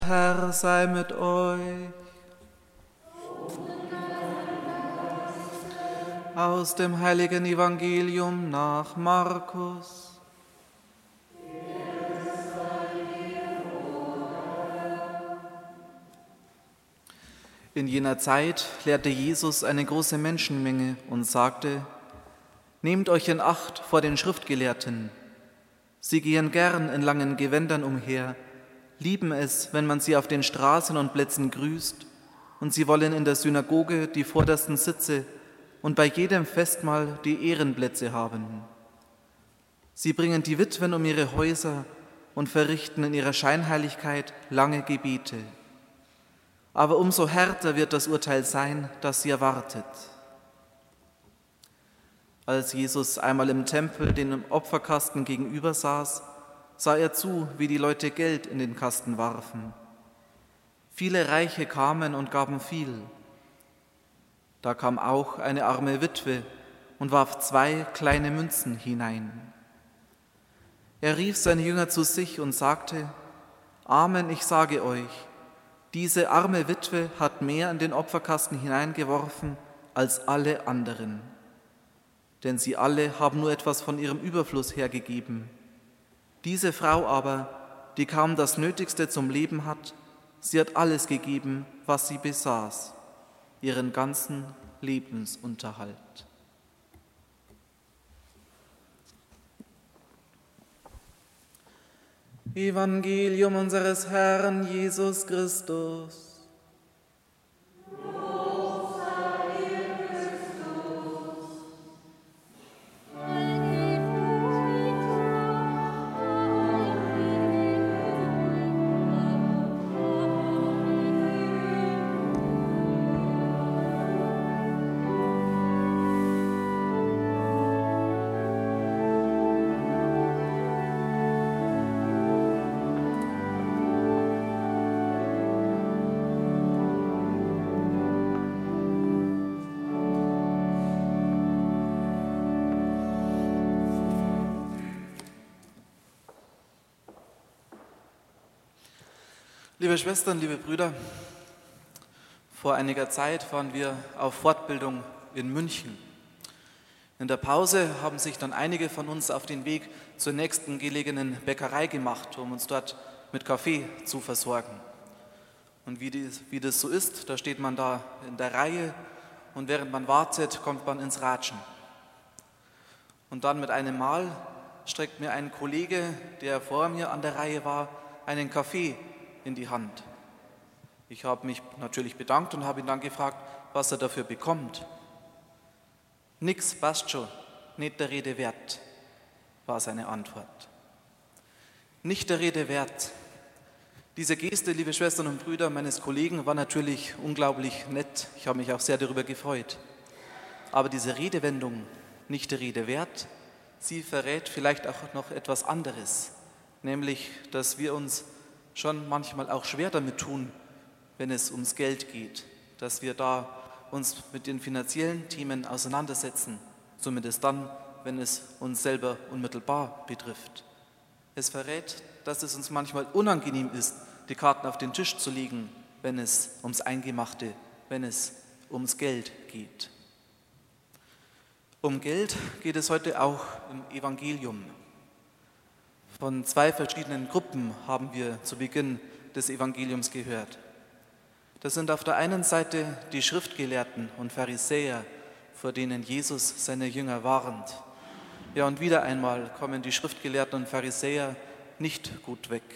Herr sei mit euch. Aus dem heiligen Evangelium nach Markus. In jener Zeit lehrte Jesus eine große Menschenmenge und sagte: Nehmt euch in Acht vor den Schriftgelehrten. Sie gehen gern in langen Gewändern umher, lieben es, wenn man sie auf den Straßen und Plätzen grüßt, und sie wollen in der Synagoge die vordersten Sitze und bei jedem Festmahl die Ehrenplätze haben. Sie bringen die Witwen um ihre Häuser und verrichten in ihrer Scheinheiligkeit lange Gebete. Aber umso härter wird das Urteil sein, das sie erwartet. Als Jesus einmal im Tempel dem Opferkasten gegenüber saß, sah er zu, wie die Leute Geld in den Kasten warfen. Viele Reiche kamen und gaben viel. Da kam auch eine arme Witwe und warf 2 kleine Münzen hinein. Er rief seine Jünger zu sich und sagte: Amen, ich sage euch, diese arme Witwe hat mehr in den Opferkasten hineingeworfen als alle anderen. Denn sie alle haben nur etwas von ihrem Überfluss hergegeben. Diese Frau aber, die kaum das Nötigste zum Leben hat, sie hat alles gegeben, was sie besaß, ihren ganzen Lebensunterhalt. Evangelium unseres Herrn Jesus Christus. Liebe Schwestern, liebe Brüder, vor einiger Zeit waren wir auf Fortbildung in München. In der Pause haben sich dann einige von uns auf den Weg zur nächsten gelegenen Bäckerei gemacht, um uns dort mit Kaffee zu versorgen. Und wie das so ist, da steht man da in der Reihe und während man wartet, kommt man ins Ratschen. Und dann mit einem Mal streckt mir ein Kollege, der vor mir an der Reihe war, einen Kaffee in die Hand. Ich habe mich natürlich bedankt und habe ihn dann gefragt, was er dafür bekommt. Nix, passt schon, nicht der Rede wert, war seine Antwort. Nicht der Rede wert. Diese Geste, liebe Schwestern und Brüder meines Kollegen, war natürlich unglaublich nett. Ich habe mich auch sehr darüber gefreut. Aber diese Redewendung, nicht der Rede wert, sie verrät vielleicht auch noch etwas anderes, nämlich, dass wir uns schon manchmal auch schwer damit tun, wenn es ums Geld geht, dass wir da uns mit den finanziellen Themen auseinandersetzen, zumindest dann, wenn es uns selber unmittelbar betrifft. Es verrät, dass es uns manchmal unangenehm ist, die Karten auf den Tisch zu legen, wenn es ums Eingemachte, wenn es ums Geld geht. Um Geld geht es heute auch im Evangelium. Von 2 verschiedenen Gruppen haben wir zu Beginn des Evangeliums gehört. Das sind auf der einen Seite die Schriftgelehrten und Pharisäer, vor denen Jesus seine Jünger warnt. Ja, und wieder einmal kommen die Schriftgelehrten und Pharisäer nicht gut weg.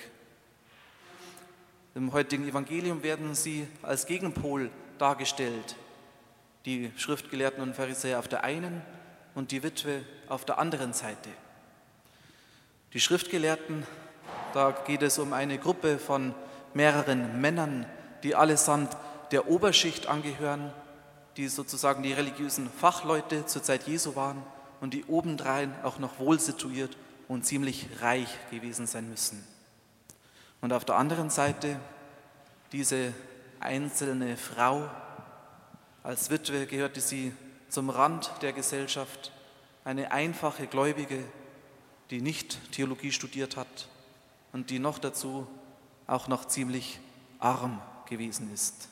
Im heutigen Evangelium werden sie als Gegenpol dargestellt. Die Schriftgelehrten und Pharisäer auf der einen und die Witwe auf der anderen Seite. Die Schriftgelehrten, da geht es um eine Gruppe von mehreren Männern, die allesamt der Oberschicht angehören, die sozusagen die religiösen Fachleute zur Zeit Jesu waren und die obendrein auch noch wohl situiert und ziemlich reich gewesen sein müssen. Und auf der anderen Seite diese einzelne Frau, als Witwe gehörte sie zum Rand der Gesellschaft, eine einfache Gläubige, die nicht Theologie studiert hat und die noch dazu auch noch ziemlich arm gewesen ist.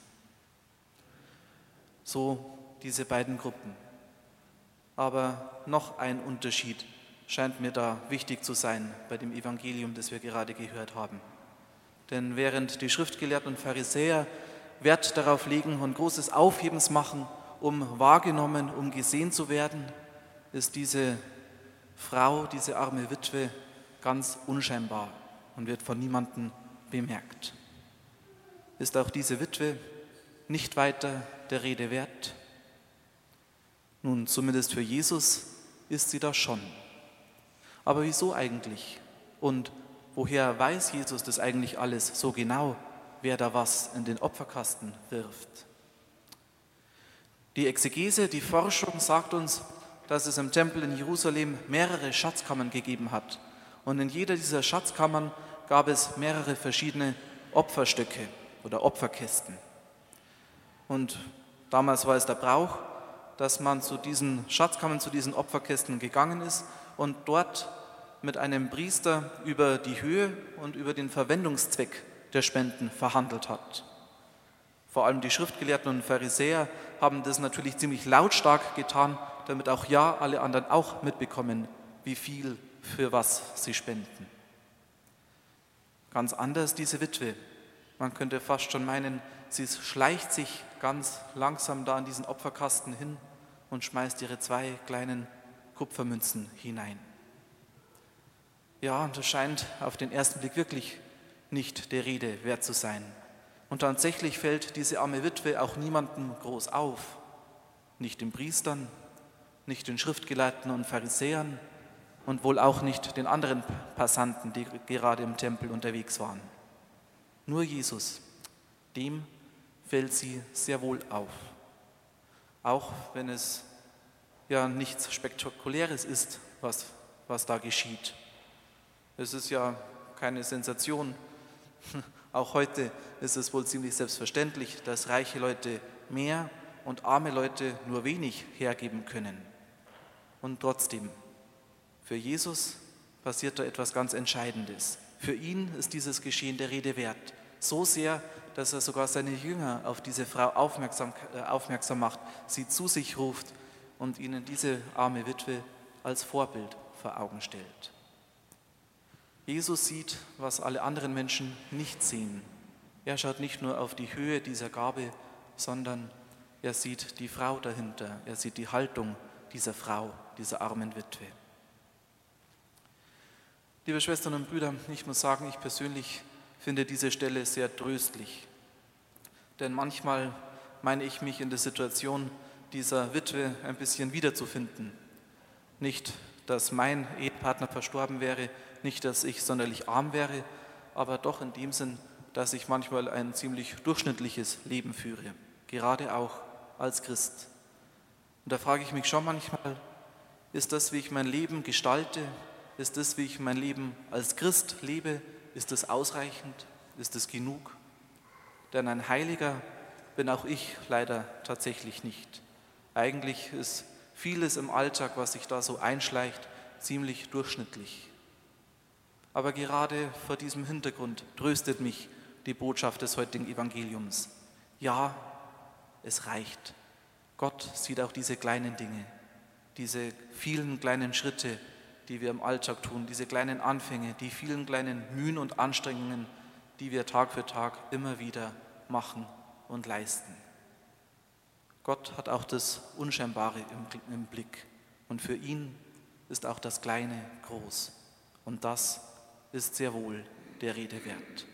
So diese beiden Gruppen. Aber noch ein Unterschied scheint mir da wichtig zu sein bei dem Evangelium, das wir gerade gehört haben. Denn während die Schriftgelehrten und Pharisäer Wert darauf legen und großes Aufhebens machen, um wahrgenommen, um gesehen zu werden, ist diese Frau, diese arme Witwe, ganz unscheinbar und wird von niemandem bemerkt. Ist auch diese Witwe nicht weiter der Rede wert? Nun, zumindest für Jesus ist sie das schon. Aber wieso eigentlich? Und woher weiß Jesus das eigentlich alles so genau, wer da was in den Opferkasten wirft? Die Exegese, die Forschung sagt uns, dass es im Tempel in Jerusalem mehrere Schatzkammern gegeben hat. Und in jeder dieser Schatzkammern gab es mehrere verschiedene Opferstücke oder Opferkästen. Und damals war es der Brauch, dass man zu diesen Schatzkammern, zu diesen Opferkästen gegangen ist und dort mit einem Priester über die Höhe und über den Verwendungszweck der Spenden verhandelt hat. Vor allem die Schriftgelehrten und Pharisäer haben das natürlich ziemlich lautstark getan, damit auch alle anderen auch mitbekommen, wie viel für was sie spenden. Ganz anders diese Witwe. Man könnte fast schon meinen, sie schleicht sich ganz langsam da in diesen Opferkasten hin und schmeißt ihre 2 kleinen Kupfermünzen hinein. Ja, und das scheint auf den ersten Blick wirklich nicht der Rede wert zu sein. Und tatsächlich fällt diese arme Witwe auch niemandem groß auf. Nicht den Priestern, nicht den Schriftgelehrten und Pharisäern und wohl auch nicht den anderen Passanten, die gerade im Tempel unterwegs waren. Nur Jesus, dem fällt sie sehr wohl auf. Auch wenn es ja nichts Spektakuläres ist, was da geschieht. Es ist ja keine Sensation. Auch heute ist es wohl ziemlich selbstverständlich, dass reiche Leute mehr und arme Leute nur wenig hergeben können. Und trotzdem, für Jesus passiert da etwas ganz Entscheidendes. Für ihn ist dieses Geschehen der Rede wert. So sehr, dass er sogar seine Jünger auf diese Frau aufmerksam macht, sie zu sich ruft und ihnen diese arme Witwe als Vorbild vor Augen stellt. Jesus sieht, was alle anderen Menschen nicht sehen. Er schaut nicht nur auf die Höhe dieser Gabe, sondern er sieht die Frau dahinter. Er sieht die Haltung dieser Frau, dieser armen Witwe. Liebe Schwestern und Brüder, ich muss sagen, ich persönlich finde diese Stelle sehr tröstlich. Denn manchmal meine ich mich in der Situation dieser Witwe ein bisschen wiederzufinden. Nicht, dass mein Ehepartner verstorben wäre, nicht, dass ich sonderlich arm wäre, aber doch in dem Sinn, dass ich manchmal ein ziemlich durchschnittliches Leben führe, gerade auch als Christ. Und da frage ich mich schon manchmal, ist das, wie ich mein Leben gestalte, ist das, wie ich mein Leben als Christ lebe, ist das ausreichend, ist das genug? Denn ein Heiliger bin auch ich leider tatsächlich nicht. Eigentlich ist vieles im Alltag, was sich da so einschleicht, ziemlich durchschnittlich. Aber gerade vor diesem Hintergrund tröstet mich die Botschaft des heutigen Evangeliums. Ja, es reicht. Gott sieht auch diese kleinen Dinge, diese vielen kleinen Schritte, die wir im Alltag tun, diese kleinen Anfänge, die vielen kleinen Mühen und Anstrengungen, die wir Tag für Tag immer wieder machen und leisten. Gott hat auch das Unscheinbare im Blick und für ihn ist auch das Kleine groß und das ist sehr wohl der Rede wert.